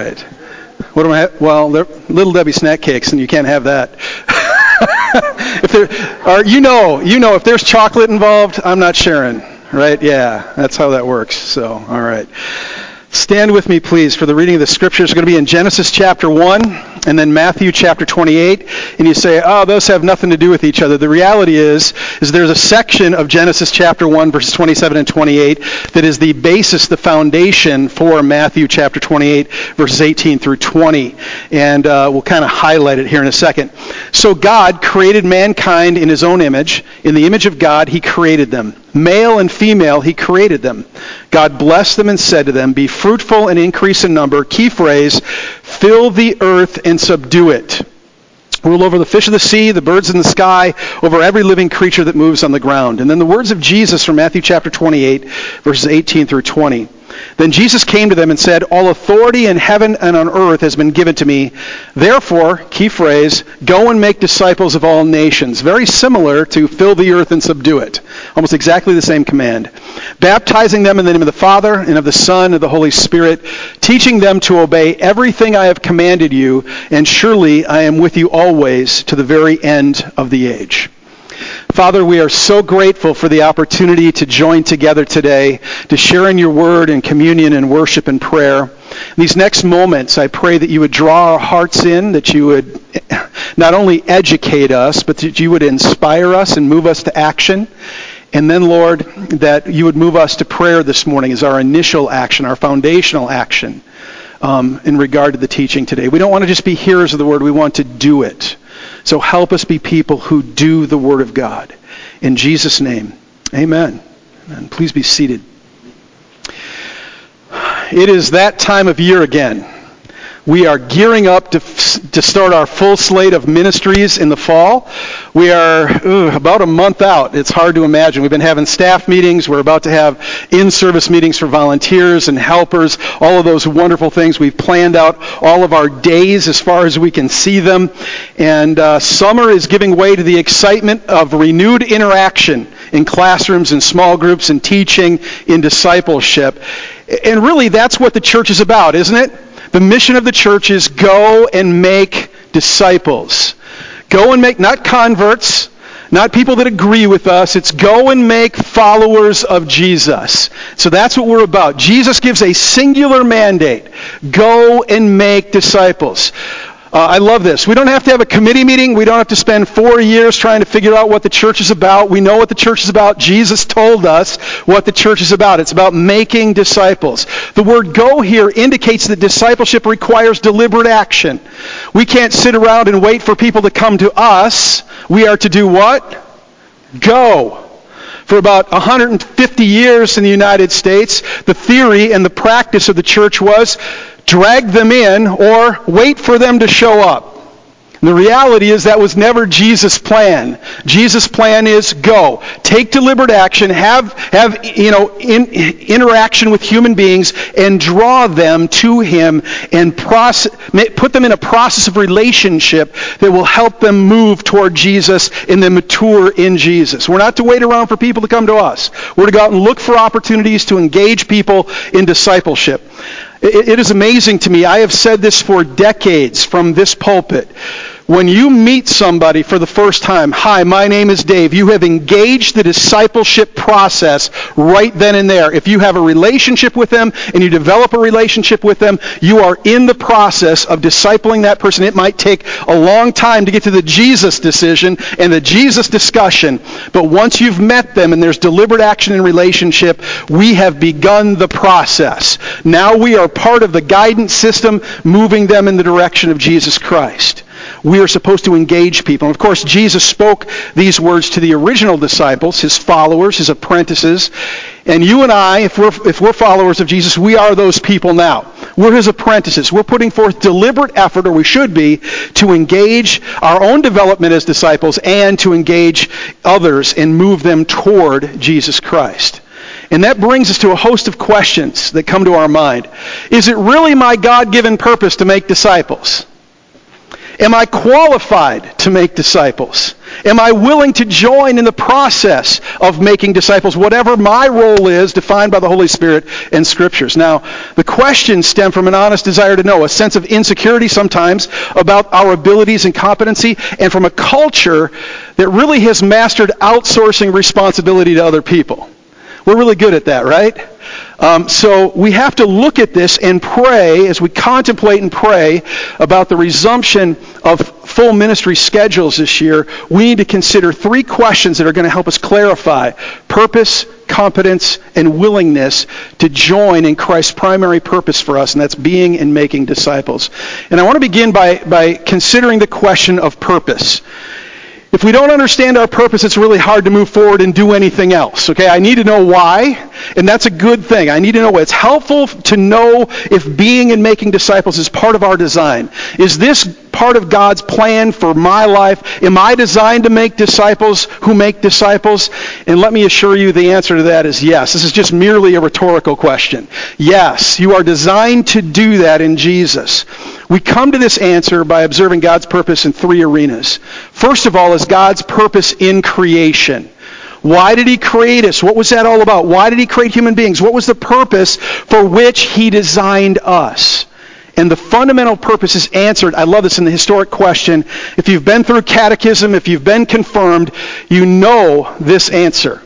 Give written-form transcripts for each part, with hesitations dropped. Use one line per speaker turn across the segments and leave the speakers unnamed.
right. What am I? Well, they're Little Debbie snack cakes, and you can't have that. If there, or if there's chocolate involved, I'm not sharing. Right? Yeah, that's how that works. So, all right. Stand with me, please, for the reading of the scriptures. It's going to be in Genesis chapter 1 and then Matthew chapter 28. And you say, oh, those have nothing to do with each other. The reality is there's a section of Genesis chapter 1, verses 27 and 28 that is the basis, the foundation for Matthew chapter 28, verses 18 through 20. And we'll kind of highlight it here in a second. So God created mankind in his own image. In the image of God, he created them. Male and female, he created them. God blessed them and said to them, be fruitful and increase in number. Key phrase, fill the earth and subdue it. Rule over the fish of the sea, the birds in the sky, over every living creature that moves on the ground. And then the words of Jesus from Matthew chapter 28, verses 18 through 20. Then Jesus came to them and said, all authority in heaven and on earth has been given to me. Therefore, key phrase, go and make disciples of all nations. Very similar to fill the earth and subdue it. Almost exactly the same command. Baptizing them in the name of the Father and of the Son and of the Holy Spirit, teaching them to obey everything I have commanded you, and surely I am with you always to the very end of the age. Father, we are so grateful for the opportunity to join together today to share in your word and communion and worship and prayer. In these next moments, I pray that you would draw our hearts in, that you would not only educate us, but that you would inspire us and move us to action. And then, Lord, that you would move us to prayer this morning as our initial action, our foundational action in regard to the teaching today. We don't want to just be hearers of the word, we want to do it. So help us be people who do the Word of God. In Jesus' name, amen. And please be seated. It is that time of year again. We are gearing up to start our full slate of ministries in the fall. We are about a month out. It's hard to imagine. We've been having staff meetings. We're about to have in-service meetings for volunteers and helpers, all of those wonderful things. We've planned out all of our days as far as we can see them. And summer is giving way to the excitement of renewed interaction in classrooms and small groups and teaching in discipleship. And really, that's what the church is about, isn't it? The mission of the church is go and make disciples. Go and make, not converts, not people that agree with us. It's go and make followers of Jesus. So that's what we're about. Jesus gives a singular mandate. Go and make disciples. I love this. We don't have to have a committee meeting. We don't have to spend 4 years trying to figure out what the church is about. We know what the church is about. Jesus told us what the church is about. It's about making disciples. The word go here indicates that discipleship requires deliberate action. We can't sit around and wait for people to come to us. We are to do what? Go. For about 150 years in the United States, the theory and the practice of the church was drag them in or wait for them to show up. And the reality is that was never Jesus' plan. Jesus' plan is go. Take deliberate action, have interaction with human beings, and draw them to him and put them in a process of relationship that will help them move toward Jesus and then mature in Jesus. We're not to wait around for people to come to us. We're to go out and look for opportunities to engage people in discipleship. It is amazing to me. I have said this for decades from this pulpit. When you meet somebody for the first time, hi, my name is Dave, you have engaged the discipleship process right then and there. If you have a relationship with them and you develop a relationship with them, you are in the process of discipling that person. It might take a long time to get to the Jesus decision and the Jesus discussion, but once you've met them and there's deliberate action in relationship, we have begun the process. Now we are part of the guidance system moving them in the direction of Jesus Christ. We are supposed to engage people. And of course, Jesus spoke these words to the original disciples, his followers, his apprentices. And you and I, if we're followers of Jesus, we are those people now. We're his apprentices. We're putting forth deliberate effort, or we should be, to engage our own development as disciples and to engage others and move them toward Jesus Christ. And that brings us to a host of questions that come to our mind. Is it really my God-given purpose to make disciples? Am I qualified to make disciples? Am I willing to join in the process of making disciples, whatever my role is defined by the Holy Spirit and Scriptures? Now, the questions stem from an honest desire to know, a sense of insecurity sometimes about our abilities and competency, and from a culture that really has mastered outsourcing responsibility to other people. We're really good at that, right? So we have to look at this and pray as we contemplate and pray about the resumption of full ministry schedules this year. We need to consider 3 questions that are going to help us clarify purpose, competence, and willingness to join in Christ's primary purpose for us, and that's being and making disciples. And I want to begin by considering the question of purpose. If we don't understand our purpose, it's really hard to move forward and do anything else. Okay, I need to know why, and that's a good thing. I need to know why. It's helpful to know if being and making disciples is part of our design. Is this part of God's plan for my life? Am I designed to make disciples who make disciples? And let me assure you the answer to that is yes. This is just merely a rhetorical question. Yes, you are designed to do that in Jesus. We come to this answer by observing God's purpose in 3 arenas. First of all is God's purpose in creation. Why did he create us? What was that all about? Why did he create human beings? What was the purpose for which he designed us? And the fundamental purpose is answered. I love this in the historic question. If you've been through catechism, if you've been confirmed, you know this answer.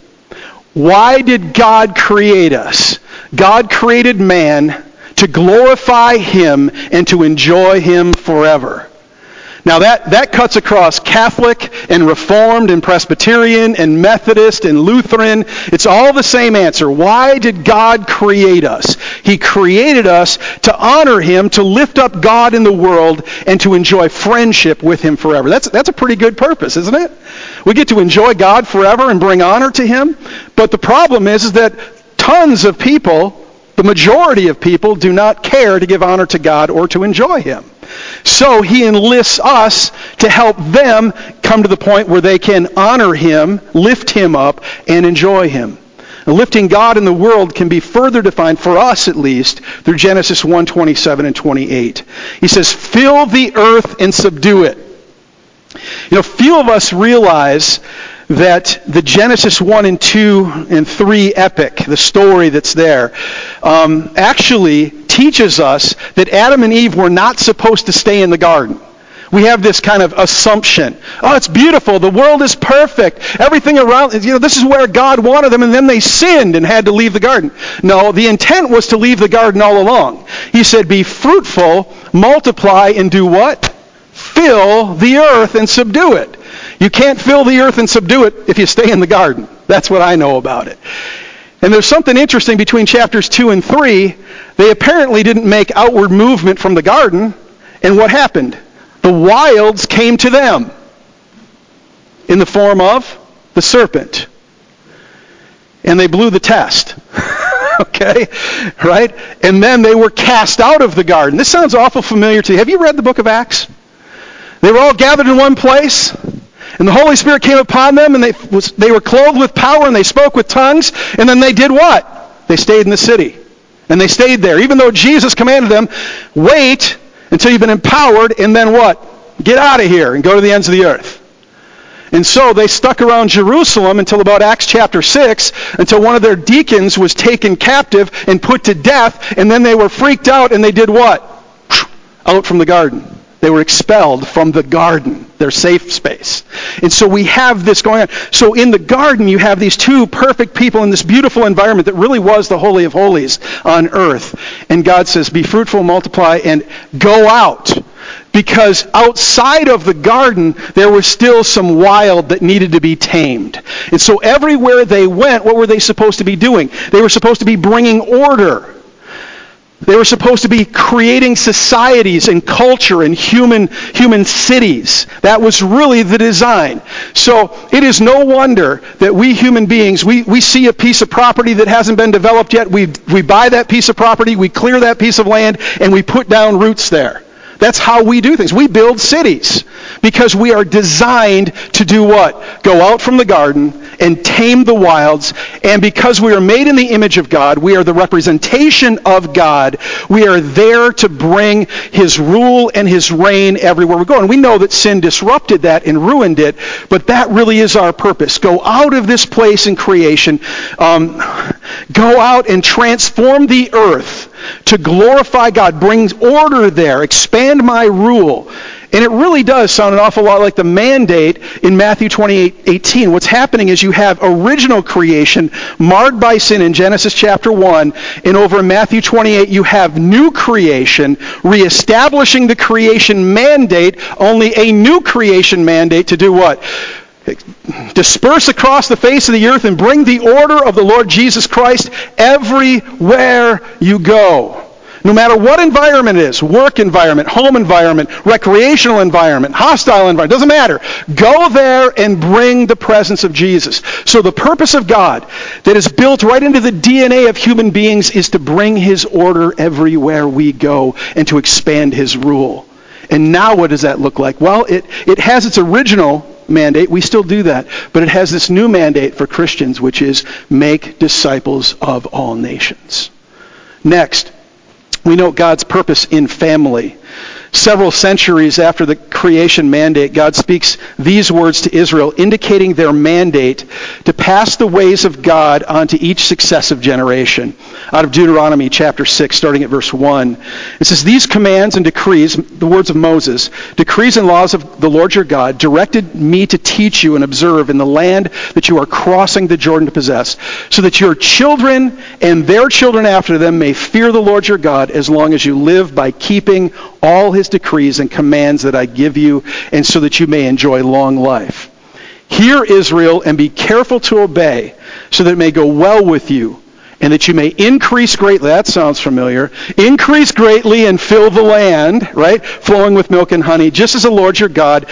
Why did God create us? God created man to glorify him and to enjoy him forever. Now that cuts across Catholic and Reformed and Presbyterian and Methodist and Lutheran. It's all the same answer. Why did God create us? He created us to honor him, to lift up God in the world, and to enjoy friendship with him forever. That's a pretty good purpose, isn't it? We get to enjoy God forever and bring honor to him. But the problem is that tons of people, the majority of people, do not care to give honor to God or to enjoy him. So he enlists us to help them come to the point where they can honor him, lift him up, and enjoy him. Now, lifting God in the world can be further defined, for us at least, through Genesis 1:27 and 28. He says, "Fill the earth and subdue it." You know, few of us realize that the Genesis 1 and 2 and 3 epic, the story that's there, actually teaches us that Adam and Eve were not supposed to stay in the garden. We have this kind of assumption. Oh, it's beautiful. The world is perfect. Everything around, this is where God wanted them, and then they sinned and had to leave the garden. No, the intent was to leave the garden all along. He said, be fruitful, multiply, and do what? Fill the earth and subdue it. You can't fill the earth and subdue it if you stay in the garden. That's what I know about it. And there's something interesting between chapters 2 and 3. They apparently didn't make outward movement from the garden. And what happened? The wilds came to them in the form of the serpent. And they blew the test. Okay? Right? And then they were cast out of the garden. This sounds awful familiar to you. Have you read the book of Acts? They were all gathered in one place. And the Holy Spirit came upon them, and they were clothed with power, and they spoke with tongues. And then they did what? They stayed in the city. And they stayed there. Even though Jesus commanded them, wait until you've been empowered, and then what? Get out of here and go to the ends of the earth. And so they stuck around Jerusalem until about Acts chapter 6, until one of their deacons was taken captive and put to death, and then they were freaked out, and they did what? Out from the garden. They were expelled from the garden, their safe space. And so we have this going on. So in the garden, you have these two perfect people in this beautiful environment that really was the Holy of Holies on earth. And God says, be fruitful, multiply, and go out. Because outside of the garden, there was still some wild that needed to be tamed. And so everywhere they went, what were they supposed to be doing? They were supposed to be bringing order. They were supposed to be creating societies and culture and human cities. That was really the design. So it is no wonder that we human beings, we see a piece of property that hasn't been developed yet. We buy that piece of property, we clear that piece of land, and we put down roots there. That's how we do things. We build cities because we are designed to do what? Go out from the garden and tame the wilds. And because we are made in the image of God, we are the representation of God. We are there to bring his rule and his reign everywhere we go. And we know that sin disrupted that and ruined it, but that really is our purpose. Go out of this place in creation. Go out and transform the earth to glorify God. Bring order there. Expand my rule. And it really does sound an awful lot like the mandate in Matthew 28:18. What's happening is you have original creation marred by sin in Genesis chapter 1, and over in Matthew 28 you have new creation reestablishing the creation mandate, only a new creation mandate to do what? Disperse across the face of the earth and bring the order of the Lord Jesus Christ everywhere you go. No matter what environment it is, work environment, home environment, recreational environment, hostile environment, doesn't matter. Go there and bring the presence of Jesus. So the purpose of God that is built right into the DNA of human beings is to bring his order everywhere we go and to expand his rule. And now what does that look like? Well, it has its original mandate. We still do that. But it has this new mandate for Christians, which is make disciples of all nations. Next, we note God's purpose in family. Several centuries after the creation mandate, God speaks these words to Israel, indicating their mandate to pass the ways of God onto each successive generation. Out of Deuteronomy chapter 6, starting at verse 1. It says, these commands and decrees, the words of Moses, decrees and laws of the Lord your God, directed me to teach you and observe in the land that you are crossing the Jordan to possess, so that your children and their children after them may fear the Lord your God as long as you live by keeping all his decrees and commands that I give you, and so that you may enjoy long life. Hear, Israel, and be careful to obey, so that it may go well with you, and that you may increase greatly. That sounds familiar. Increase greatly and fill the land, right? Flowing with milk and honey, just as the Lord your God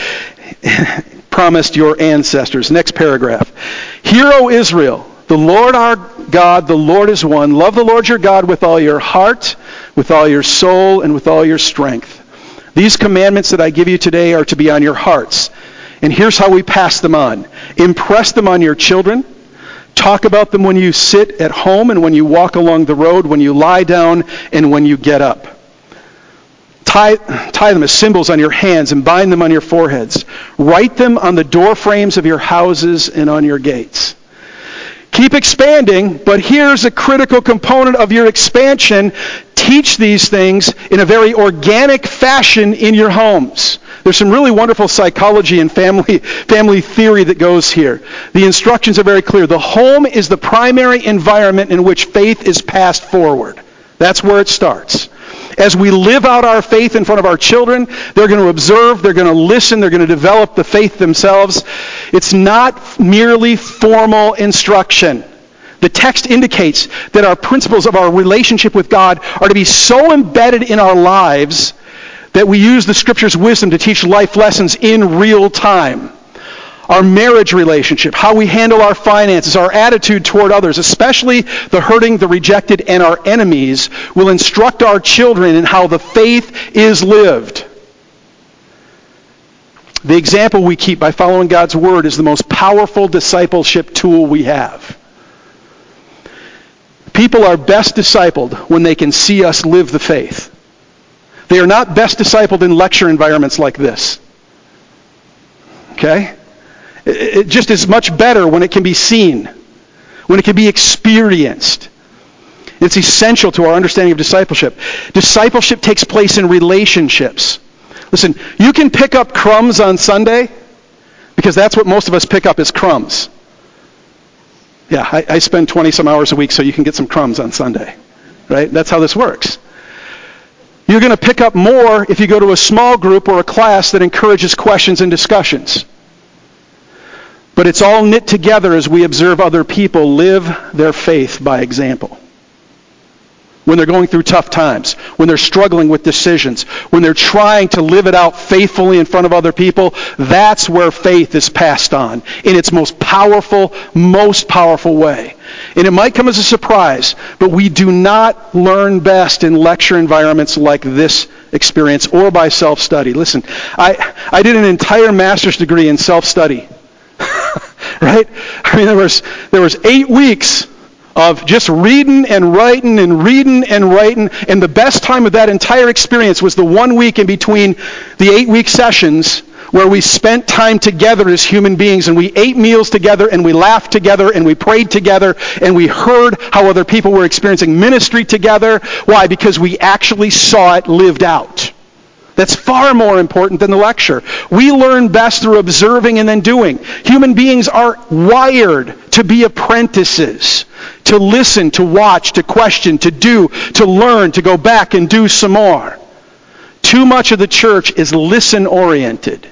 promised your ancestors. Next paragraph. Hear, O Israel, the Lord our God, the Lord is one. Love the Lord your God with all your heart, with all your soul, and with all your strength. These commandments that I give you today are to be on your hearts. And here's how we pass them on. Impress them on your children. Talk about them when you sit at home and when you walk along the road, when you lie down and when you get up. Tie them as symbols on your hands and bind them on your foreheads. Write them on the door frames of your houses and on your gates. Keep expanding, but here's a critical component of your expansion. Teach these things in a very organic fashion in your homes. There's some really wonderful psychology and family theory that goes here. The instructions are very clear. The home is the primary environment in which faith is passed forward. That's where it starts. As we live out our faith in front of our children, they're going to observe, they're going to listen, they're going to develop the faith themselves. It's not merely formal instruction. The text indicates that our principles of our relationship with God are to be so embedded in our lives that we use the Scripture's wisdom to teach life lessons in real time. Our marriage relationship, how we handle our finances, our attitude toward others, especially the hurting, the rejected, and our enemies, will instruct our children in how the faith is lived. The example we keep by following God's Word is the most powerful discipleship tool we have. People are best discipled when they can see us live the faith. They are not best discipled in lecture environments like this. Okay? It just is much better when it can be seen, when it can be experienced. It's essential to our understanding of discipleship. Discipleship takes place in relationships. Listen, you can pick up crumbs on Sunday because that's what most of us pick up is crumbs. Yeah, I spend 20-some hours a week so you can get some crumbs on Sunday. Right? That's how this works. You're going to pick up more if you go to a small group or a class that encourages questions and discussions. But it's all knit together as we observe other people live their faith by example. when they're going through tough times, when they're struggling with decisions, when they're trying to live it out faithfully in front of other people. That's where faith is passed on in its most powerful way. And it might come as a surprise, but we do not learn best in lecture environments like this experience or by self-study. Listen, I did an entire master's degree in self-study. Right? I mean, there was 8 weeks of just reading and writing and reading and writing, and the best time of that entire experience was the 1 week in between the 8-week sessions where we spent time together as human beings, and we ate meals together, and we laughed together, and we prayed together, and we heard how other people were experiencing ministry together. Why? Because we actually saw it lived out. That's far more important than the lecture. We learn best through observing and then doing. Human beings are wired to be apprentices, to listen, to watch, to question, to do, to learn, to go back and do some more. Too much of the church is listen-oriented.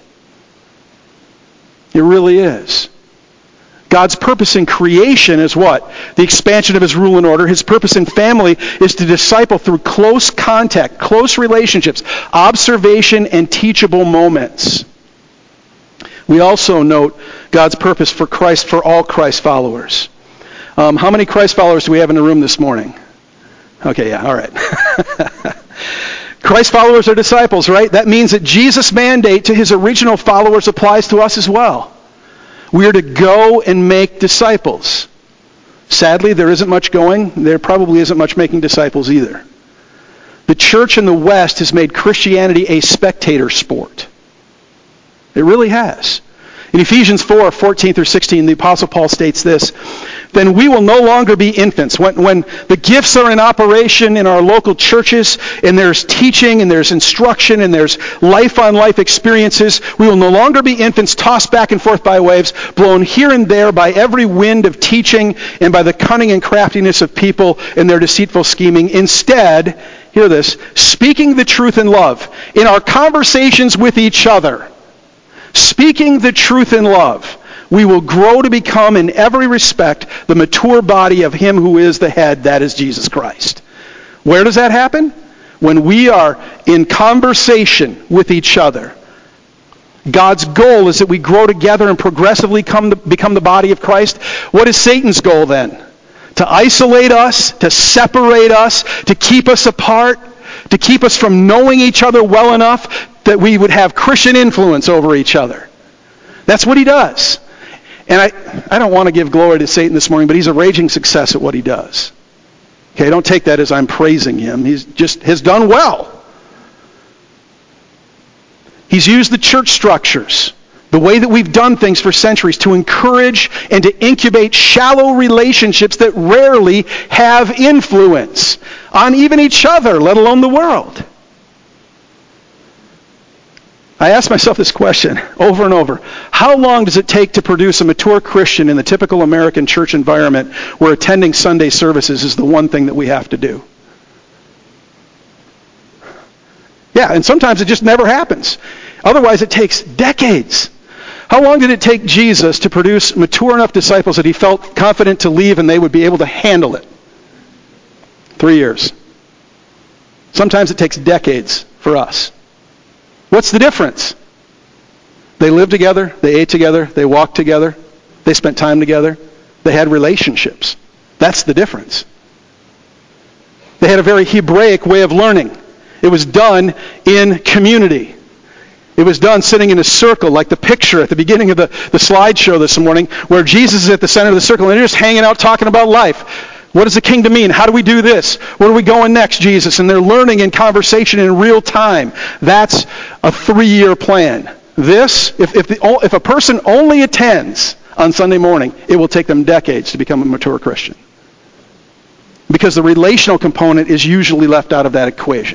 It really is. God's purpose in creation is what? The expansion of his rule and order. His purpose in family is to disciple through close contact, close relationships, observation, and teachable moments. We also note God's purpose for Christ, for all Christ followers. How many Christ followers do we have in the room this morning? Okay, yeah, all right. Christ followers are disciples, right? That means that Jesus' mandate to his original followers applies to us as well. We are to go and make disciples. Sadly, there isn't much going. There probably isn't much making disciples either. The church in the West has made Christianity a spectator sport. It really has. In Ephesians 4:14 through 16, the Apostle Paul states this: "Then we will no longer be infants." When the gifts are in operation in our local churches, and there's teaching, and there's instruction, and there's life-on-life experiences, we will no longer be infants tossed back and forth by waves, blown here and there by every wind of teaching, and by the cunning and craftiness of people and their deceitful scheming. Instead, hear this, speaking the truth in love, in our conversations with each other, speaking the truth in love, we will grow to become in every respect the mature body of him who is the head, that is Jesus Christ. Where does that happen? When we are in conversation with each other. God's goal is that we grow together and progressively become the body of Christ. What is Satan's goal then? To isolate us, to separate us, to keep us apart, to keep us from knowing each other well enough that we would have Christian influence over each other. That's what he does. And I don't want to give glory to Satan this morning, but he's a raging success at what he does. Okay, don't take that as I'm praising him. He's just has done well. He's used the church structures, the way that we've done things for centuries, to encourage and to incubate shallow relationships that rarely have influence on even each other, let alone the world. I ask myself this question over and over. How long does it take to produce a mature Christian in the typical American church environment where attending Sunday services is the one thing that we have to do? Yeah, and sometimes it just never happens. Otherwise, it takes decades. How long did it take Jesus to produce mature enough disciples that he felt confident to leave and they would be able to handle it? 3 years. Sometimes it takes decades for us. What's the difference? They lived together, they ate together, they walked together, they spent time together, they had relationships. That's the difference. They had a very Hebraic way of learning. It was done in community. It was done sitting in a circle, like the picture at the beginning of the slideshow this morning, where Jesus is at the center of the circle, and they're just hanging out talking about life. What does the kingdom mean? How do we do this? Where are we going next, Jesus? And they're learning in conversation in real time. That's a 3-year plan. This, if a person only attends on Sunday morning, it will take them decades to become a mature Christian. Because the relational component is usually left out of that equation.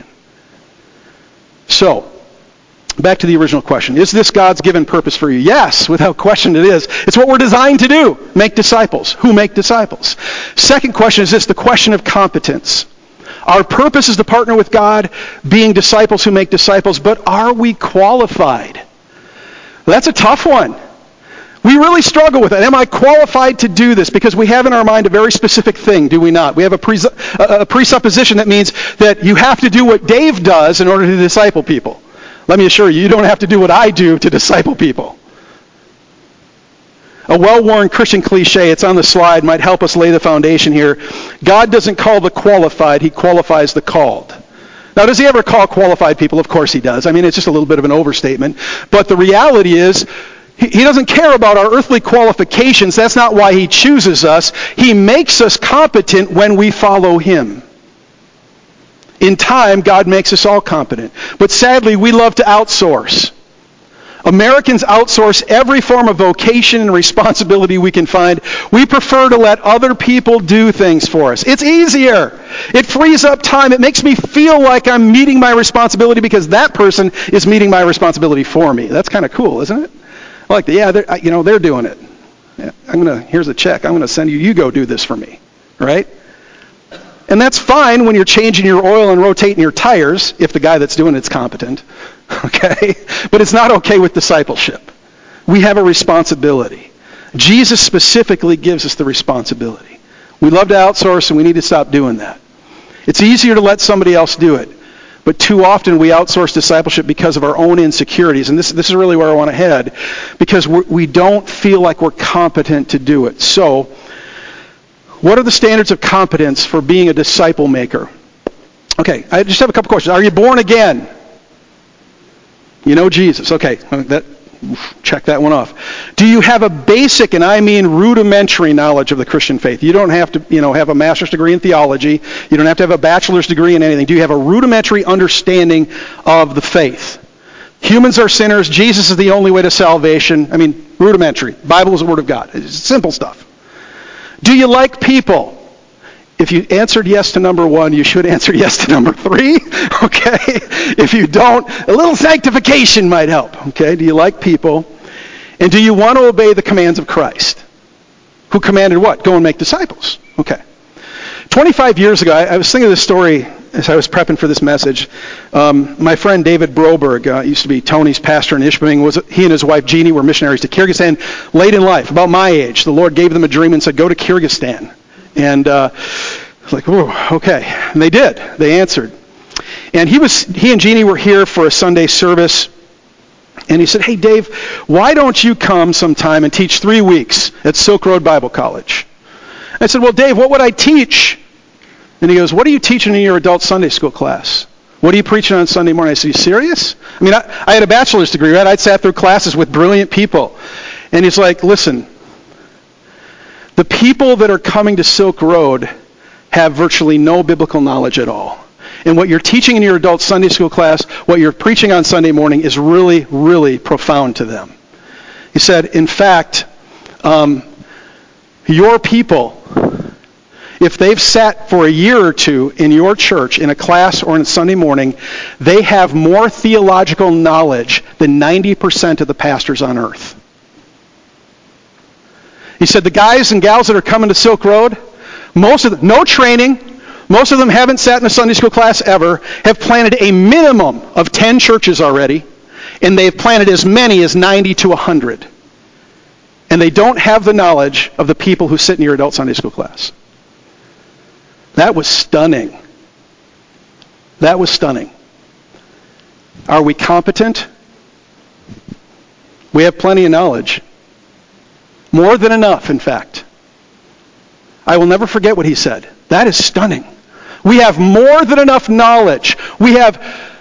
So, back to the original question. Is this God's given purpose for you? Yes, without question it is. It's what we're designed to do. Make disciples. Who make disciples? Second question is this, the question of competence. Our purpose is to partner with God, being disciples who make disciples, but are we qualified? That's a tough one. We really struggle with it. Am I qualified to do this? Because we have in our mind a very specific thing, do we not? We have a presupposition that means that you have to do what Dave does in order to disciple people. Let me assure you, you don't have to do what I do to disciple people. A well-worn Christian cliche, it's on the slide, might help us lay the foundation here. God doesn't call the qualified, he qualifies the called. Now, does he ever call qualified people? Of course he does. I mean, it's just a little bit of an overstatement. But the reality is, he doesn't care about our earthly qualifications. That's not why he chooses us. He makes us competent when we follow him. In time, God makes us all competent. But sadly, we love to outsource. Americans outsource every form of vocation and responsibility we can find. We prefer to let other people do things for us. It's easier. It frees up time. It makes me feel like I'm meeting my responsibility because that person is meeting my responsibility for me. That's kind of cool, isn't it? I like that. Yeah, they're doing it. Yeah, here's a check. I'm going to send you. You go do this for me, right? And that's fine when you're changing your oil and rotating your tires if the guy that's doing it's competent, okay? But it's not okay with discipleship. We have a responsibility. Jesus specifically gives us the responsibility. We love to outsource, and we need to stop doing that. It's easier to let somebody else do it. But too often we outsource discipleship because of our own insecurities. And this is really where I want to head. Because we don't feel like we're competent to do it. So, what are the standards of competence for being a disciple maker? Okay, I just have a couple questions. Are you born again? You know Jesus. Okay, check that one off. Do you have a basic, and I mean rudimentary knowledge of the Christian faith? You don't have to, have a master's degree in theology. You don't have to have a bachelor's degree in anything. Do you have a rudimentary understanding of the faith? Humans are sinners. Jesus is the only way to salvation. I mean, rudimentary. Bible is the Word of God. It's simple stuff. Do you like people? If you answered yes to number 1, you should answer yes to number 3. Okay? If you don't, a little sanctification might help. Okay? Do you like people? And do you want to obey the commands of Christ? Who commanded what? Go and make disciples. Okay. 25 years ago, I was thinking of this story as I was prepping for this message. My friend David Broberg used to be Tony's pastor in Ishpeming. He and his wife Jeannie were missionaries to Kyrgyzstan late in life, about my age. The Lord gave them a dream and said, go to Kyrgyzstan. And I was like, oh, okay. And they did. They answered. And he and Jeannie were here for a Sunday service. And he said, hey, Dave, why don't you come sometime and teach 3 weeks at Silk Road Bible College? I said, well, Dave, what would I teach? And he goes, what are you teaching in your adult Sunday school class? What are you preaching on Sunday morning? I said, are you serious? I mean, I had a bachelor's degree, right? I'd sat through classes with brilliant people. And he's like, listen, the people that are coming to Silk Road have virtually no biblical knowledge at all. And what you're teaching in your adult Sunday school class, what you're preaching on Sunday morning is really, really profound to them. He said, in fact, your people, if they've sat for a year or two in your church, in a class or on a Sunday morning, they have more theological knowledge than 90% of the pastors on earth. He said the guys and gals that are coming to Silk Road, most of them, no training, most of them haven't sat in a Sunday school class ever, have planted a minimum of 10 churches already, and they've planted as many as 90 to 100. And they don't have the knowledge of the people who sit in your adult Sunday school class. That was stunning. That was stunning. Are we competent? We have plenty of knowledge. More than enough, in fact. I will never forget what he said. That is stunning. We have more than enough knowledge. We have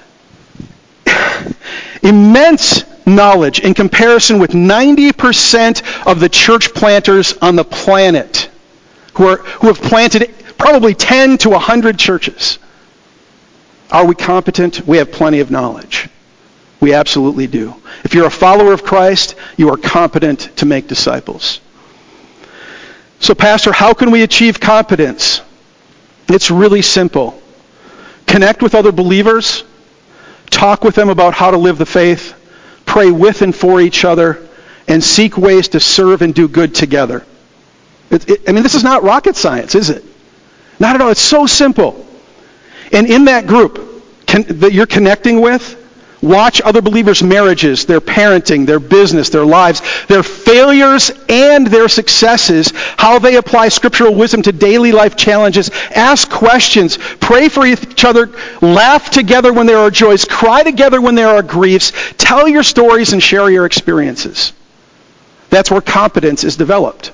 immense knowledge in comparison with 90% of the church planters on the planet who have planted probably 10 to 100 churches. Are we competent? We have plenty of knowledge. We absolutely do. If you're a follower of Christ, you are competent to make disciples. So, Pastor, how can we achieve competence? It's really simple. Connect with other believers. Talk with them about how to live the faith. Pray with and for each other. And seek ways to serve and do good together. This is not rocket science, is it? Not at all. It's so simple. And in that group that you're connecting with, Watch other believers' marriages, their parenting, their business, their lives, their failures and their successes, how they apply scriptural wisdom to daily life challenges. Ask questions. Pray for each other. Laugh together when there are joys. Cry together when there are griefs. Tell your stories and share your experiences. That's where competence is developed.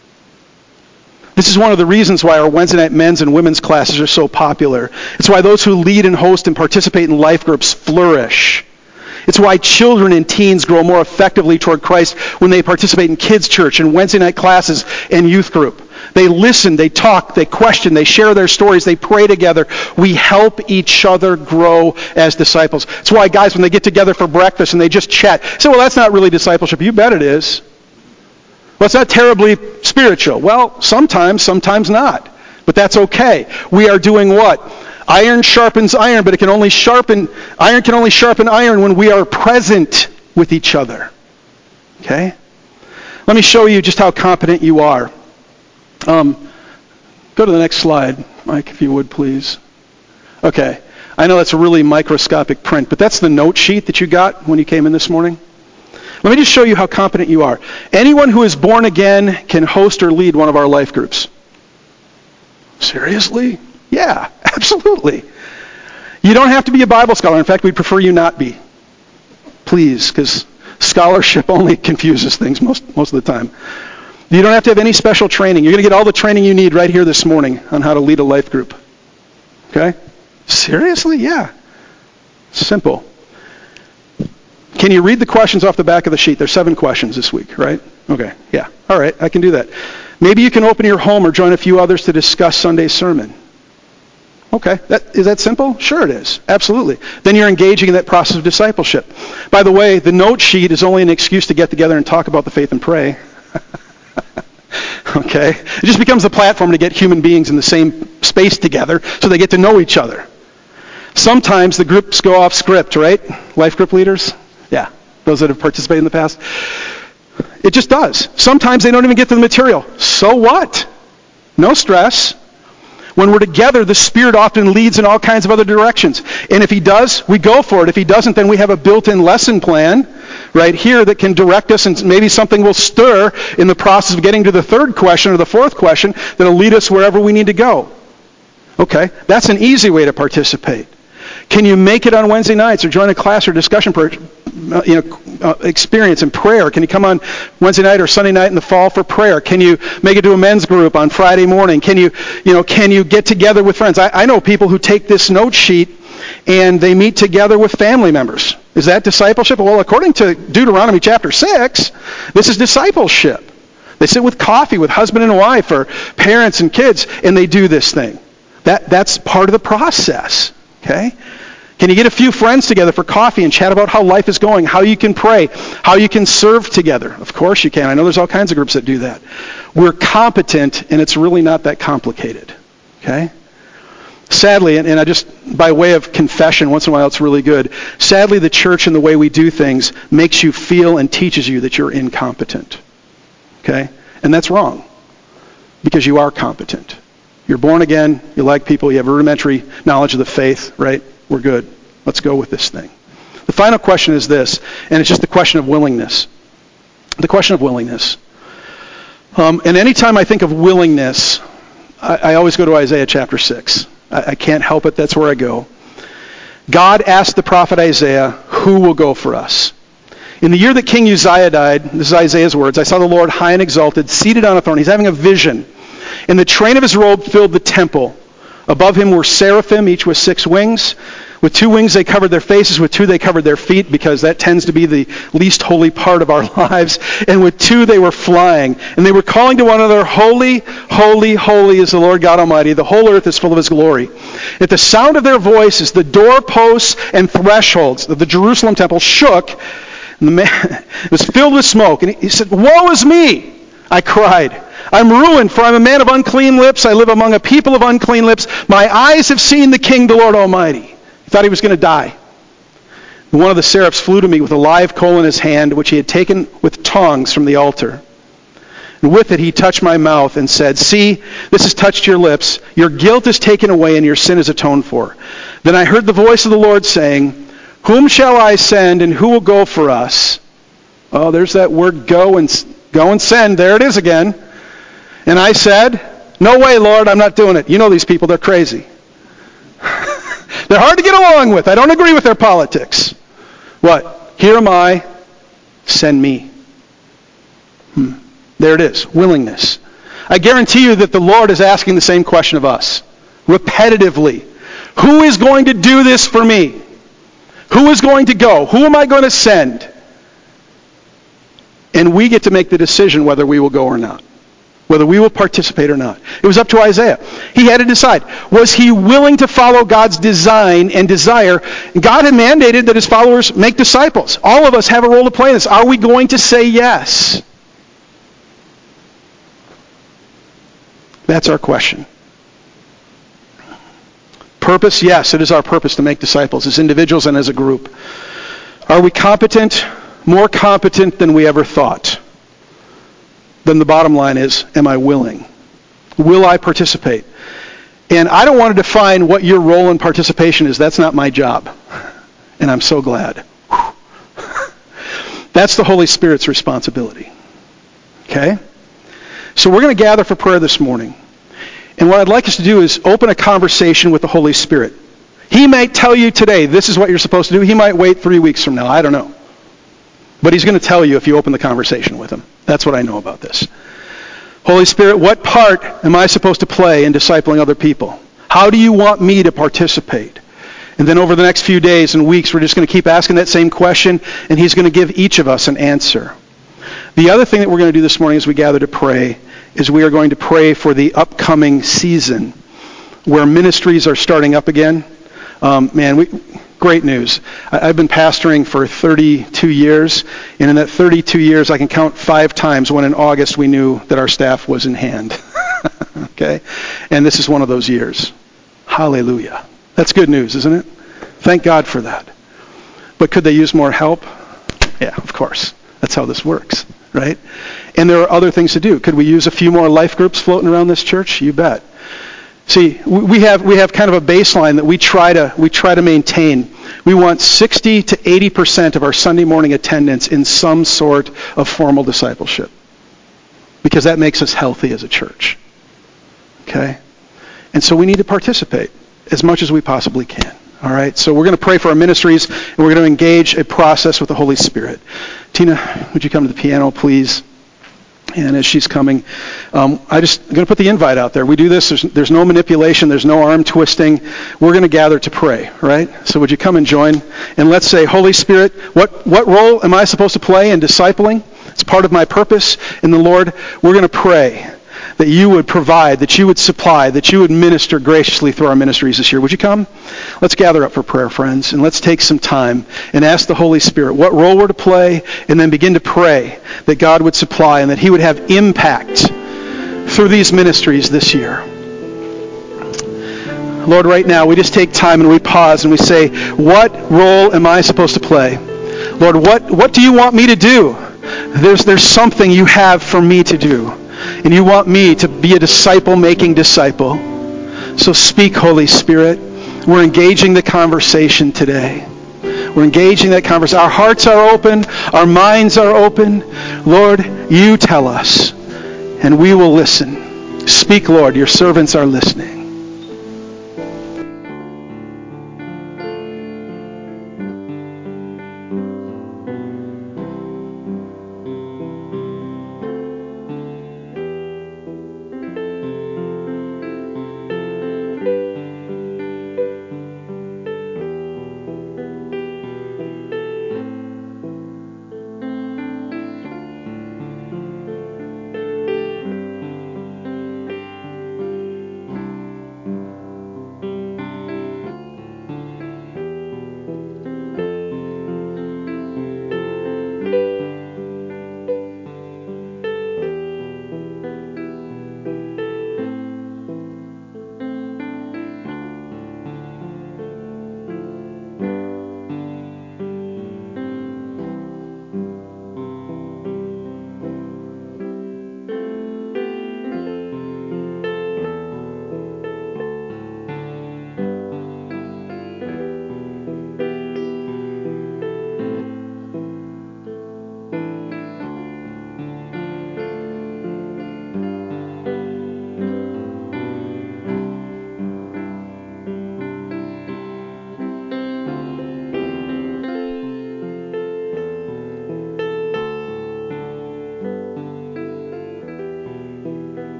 This is one of the reasons why our Wednesday night men's and women's classes are so popular. It's why those who lead and host and participate in life groups flourish. It's why children and teens grow more effectively toward Christ when they participate in kids' church and Wednesday night classes and youth group. They listen, they talk, they question, they share their stories, they pray together. We help each other grow as disciples. It's why guys, when they get together for breakfast and they just chat, say, well, that's not really discipleship. You bet it is. Well, it's not terribly spiritual. Well, sometimes not. But that's okay. We are doing what? Iron sharpens iron, but iron can only sharpen iron when we are present with each other. Okay? Let me show you just how competent you are. Go to the next slide, Mike, if you would, please. Okay. I know that's a really microscopic print, but that's the note sheet that you got when you came in this morning. Let me just show you how competent you are. Anyone who is born again can host or lead one of our life groups. Seriously? Yeah, absolutely. You don't have to be a Bible scholar. In fact, we'd prefer you not be. Please, because scholarship only confuses things most of the time. You don't have to have any special training. You're going to get all the training you need right here this morning on how to lead a life group. Okay? Seriously? Yeah. Simple. Can you read the questions off the back of the sheet? There's 7 questions this week, right? Okay, yeah. All right, I can do that. Maybe you can open your home or join a few others to discuss Sunday's sermon. Okay, is that simple? Sure it is. Absolutely. Then you're engaging in that process of discipleship. By the way, the note sheet is only an excuse to get together and talk about the faith and pray. Okay? It just becomes a platform to get human beings in the same space together so they get to know each other. Sometimes the groups go off script, right? Life group leaders? Yeah, those that have participated in the past. It just does. Sometimes they don't even get to the material. So what? No stress. When we're together, the Spirit often leads in all kinds of other directions. And if He does, we go for it. If He doesn't, then we have a built-in lesson plan right here that can direct us, and maybe something will stir in the process of getting to the 3rd question or the 4th question that'll lead us wherever we need to go. Okay, that's an easy way to participate. Can you make it on Wednesday nights or join a class or discussion experience in prayer? Can you come on Wednesday night or Sunday night in the fall for prayer? Can you make it to a men's group on Friday morning? Can you get together with friends? I know people who take this note sheet and they meet together with family members. Is that discipleship? Well, according to Deuteronomy chapter 6, this is discipleship. They sit with coffee with husband and wife or parents and kids, and they do this thing. That's part of the process. Okay? Can you get a few friends together for coffee and chat about how life is going, how you can pray, how you can serve together? Of course you can. I know there's all kinds of groups that do that. We're competent, and it's really not that complicated. Okay? Sadly, and I just, by way of confession, once in a while it's really good, sadly the church and the way we do things makes you feel and teaches you that you're incompetent. Okay? And that's wrong, because you are competent. You're born again, you like people, you have rudimentary knowledge of the faith, right? We're good. Let's go with this thing. The final question is this, and it's just the question of willingness. The question of willingness. And anytime I think of willingness, I always go to Isaiah chapter 6. I can't help it, that's where I go. God asked the prophet Isaiah, who will go for us? In the year that King Uzziah died, this is Isaiah's words, I saw the Lord high and exalted, seated on a throne. He's having a vision. And the train of his robe filled the temple. Above him were seraphim, each with 6 wings. With 2 wings they covered their faces, with 2 they covered their feet, because that tends to be the least holy part of our lives. And with 2 they were flying. And they were calling to one another, Holy, holy, holy is the Lord God Almighty. The whole earth is full of His glory. At the sound of their voices, the doorposts and thresholds of the Jerusalem temple shook. And the man was filled with smoke. And he said, Woe is me! I cried. I'm ruined, for I'm a man of unclean lips. I live among a people of unclean lips. My eyes have seen the King, the Lord Almighty. He thought he was going to die. And one of the seraphs flew to me with a live coal in his hand, which he had taken with tongs from the altar. And with it he touched my mouth and said, See, this has touched your lips. Your guilt is taken away and your sin is atoned for. Then I heard the voice of the Lord saying, Whom shall I send, and who will go for us? Oh, there's that word go and send. There it is again. And I said, no way, Lord, I'm not doing it. You know these people, they're crazy. They're hard to get along with. I don't agree with their politics. What? Here am I, send me. There it is, willingness. I guarantee you that the Lord is asking the same question of us, repetitively. Who is going to do this for me? Who is going to go? Who am I going to send? And we get to make the decision whether we will go or not, whether we will participate or not. It was up to Isaiah. He had to decide. Was he willing to follow God's design and desire? God had mandated that his followers make disciples. All of us have a role to play in this. Are we going to say yes? That's our question. Purpose, yes, it is our purpose to make disciples as individuals and as a group. Are we competent? More competent than we ever thought. Then the bottom line is, am I willing? Will I participate? And I don't want to define what your role in participation is. That's not my job. And I'm so glad. That's the Holy Spirit's responsibility. Okay? So we're going to gather for prayer this morning. And what I'd like us to do is open a conversation with the Holy Spirit. He might tell you today, this is what you're supposed to do. He might wait 3 weeks from now. I don't know. But he's going to tell you if you open the conversation with him. That's what I know about this. Holy Spirit, what part am I supposed to play in discipling other people? How do you want me to participate? And then over the next few days and weeks, we're just going to keep asking that same question, and he's going to give each of us an answer. The other thing that we're going to do this morning as we gather to pray is we are going to pray for the upcoming season where ministries are starting up again. Great news. I've been pastoring for 32 years, and in that 32 years, I can count 5 times when in August we knew that our staff was in hand. Okay? And this is one of those years. Hallelujah. That's good news, isn't it? Thank God for that. But could they use more help? Yeah, of course. That's how this works, right? And there are other things to do. Could we use a few more life groups floating around this church? You bet. See, we have kind of a baseline that we try to maintain. We want 60 to 80% of our Sunday morning attendance in some sort of formal discipleship, because that makes us healthy as a church. Okay? And so we need to participate as much as we possibly can. All right? So we're going to pray for our ministries, and we're going to engage a process with the Holy Spirit. Tina, would you come to the piano, please? And as she's coming, I'm going to put the invite out there. We do this. There's no manipulation. There's no arm twisting. We're going to gather to pray, right? So would you come and join? And let's say, Holy Spirit, what role am I supposed to play in discipling? It's part of my purpose. And the Lord, we're going to pray that you would provide, that you would supply, that you would minister graciously through our ministries this year. Would you come? Let's gather up for prayer, friends, and let's take some time and ask the Holy Spirit what role we're to play, and then begin to pray that God would supply and that he would have impact through these ministries this year. Lord, right now, we just take time and we pause and we say, what role am I supposed to play? Lord, what do you want me to do? There's something you have for me to do. And you want me to be a disciple-making disciple. So speak, Holy Spirit. We're engaging the conversation today. We're engaging that conversation. Our hearts are open. Our minds are open. Lord, you tell us, and we will listen. Speak, Lord. Your servants are listening.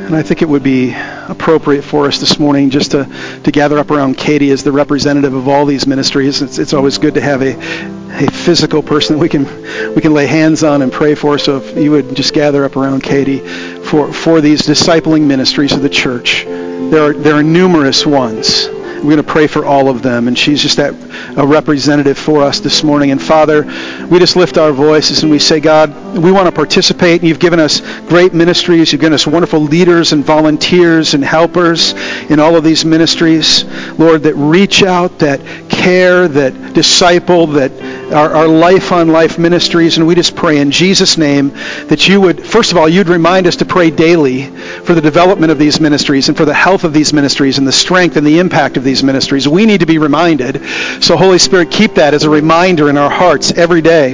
And I think it would be appropriate for us this morning just to gather up around Katie as the representative of all these ministries. It's always good to have a physical person that we can lay hands on and pray for. So if you would just gather up around Katie for these discipling ministries of the church. There are numerous ones. We're going to pray for all of them, and she's just a representative for us this morning. And Father, we just lift our voices and we say, God, we want to participate. You've given us great ministries. You've given us wonderful leaders and volunteers and helpers in all of these ministries, Lord, that reach out, that care, that disciple, that are life-on-life ministries. And we just pray in Jesus' name that you would, first of all, you'd remind us to pray daily for the development of these ministries and for the health of these ministries and the strength and the impact of these ministries. We need to be reminded. So Holy Spirit, keep that as a reminder in our hearts every day.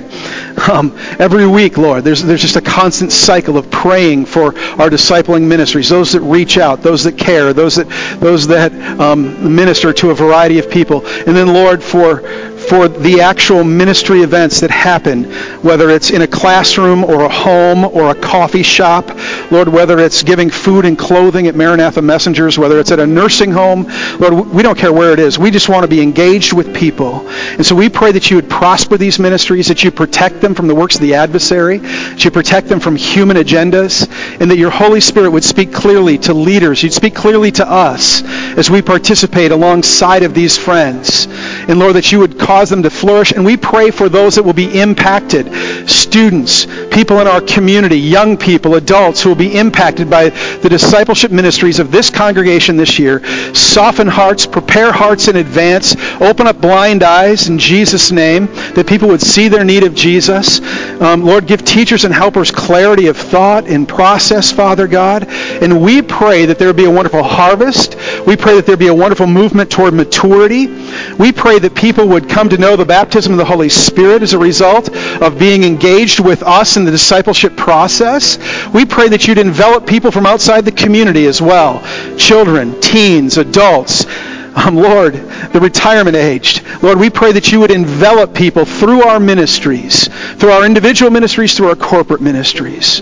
Every week, Lord, there's just a constant cycle of praying for our discipling ministries, those that reach out, those that care, those that minister to a variety of people. And then, Lord, for the actual ministry events that happen, whether it's in a classroom or a home or a coffee shop, Lord, whether it's giving food and clothing at Maranatha Messengers, whether it's at a nursing home, Lord, we don't care where it is. We just want to be engaged with people. And so we pray that you would prosper these ministries, that you protect them from the works of the adversary, that you protect them from human agendas, and that your Holy Spirit would speak clearly to leaders. You'd speak clearly to us as we participate alongside of these friends. And Lord, that you would cause them to flourish. And we pray for those that will be impacted, students, people in our community, young people, adults who will be impacted by the discipleship ministries of this congregation this year. Soften hearts, prepare hearts in advance, open up blind eyes in Jesus' name, that people would see their need of Jesus. Lord, give teachers and helpers clarity of thought and process, Father God. And we pray that there would be a wonderful harvest. We pray that there would be a wonderful movement toward maturity. We pray that people would come to know the baptism of the Holy Spirit as a result of being engaged with us in the discipleship process. We pray that you'd envelop people from outside the community as well. Children, teens, adults, Lord, the retirement aged. Lord, we pray that you would envelop people through our ministries, through our individual ministries, through our corporate ministries.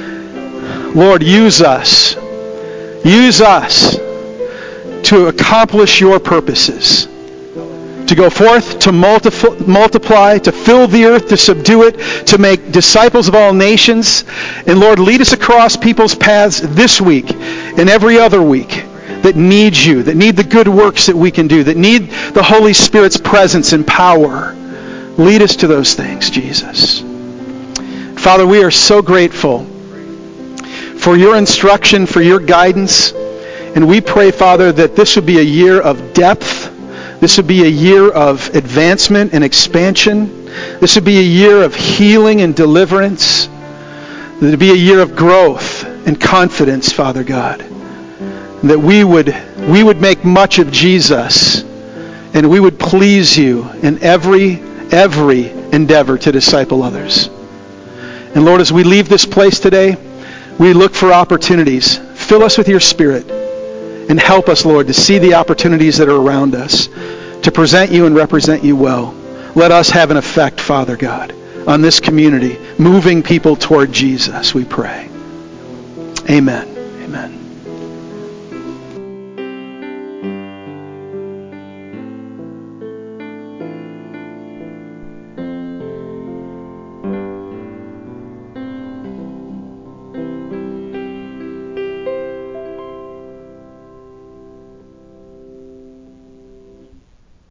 Lord, use us. Use us to accomplish your purposes. To go forth, to multiply, to fill the earth, to subdue it, to make disciples of all nations. And Lord, lead us across people's paths this week and every other week that need you, that need the good works that we can do, that need the Holy Spirit's presence and power. Lead us to those things, Jesus. Father, we are so grateful for your instruction, for your guidance. And we pray, Father, that this would be a year of depth. This would be a year of advancement and expansion. This would be a year of healing and deliverance. It would be a year of growth and confidence, Father God. That we would make much of Jesus, and we would please you in every endeavor to disciple others. And Lord, as we leave this place today, we look for opportunities. Fill us with your Spirit. And help us, Lord, to see the opportunities that are around us, to present you and represent you well. Let us have an effect, Father God, on this community, moving people toward Jesus, we pray. Amen. Amen.